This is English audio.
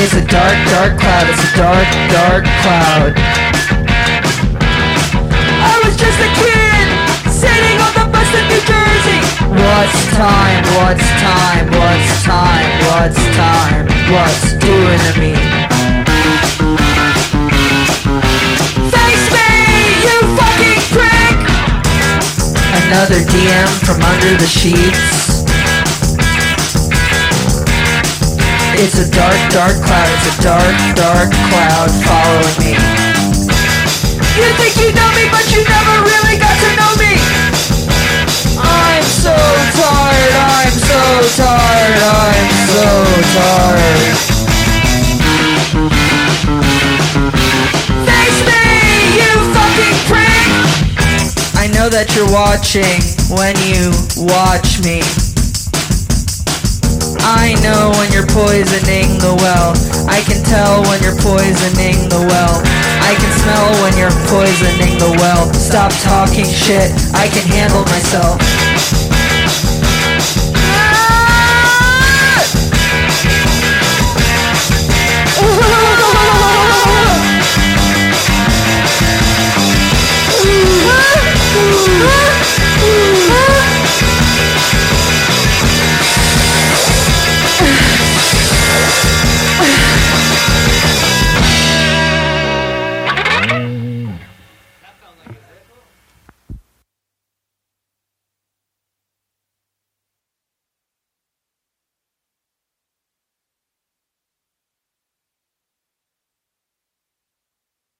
It's a dark, dark cloud. It's a dark, dark cloud. I was just a kid sitting on the bus in New Jersey. What's time? What's time? What's time? What's time? What's doing to me? Face me, you fucking prick! Another DM from under the sheets. It's a dark, dark cloud. It's a dark, dark cloud following me. You think you know me, but you never really got to know me. I'm so tired. I'm so tired. I'm so tired. Face me, you fucking prick! I know that you're watching when you watch me. I know when you're poisoning the well. I can tell when you're poisoning the well. I can smell when you're poisoning the well. Stop talking shit. I can handle myself. Ah!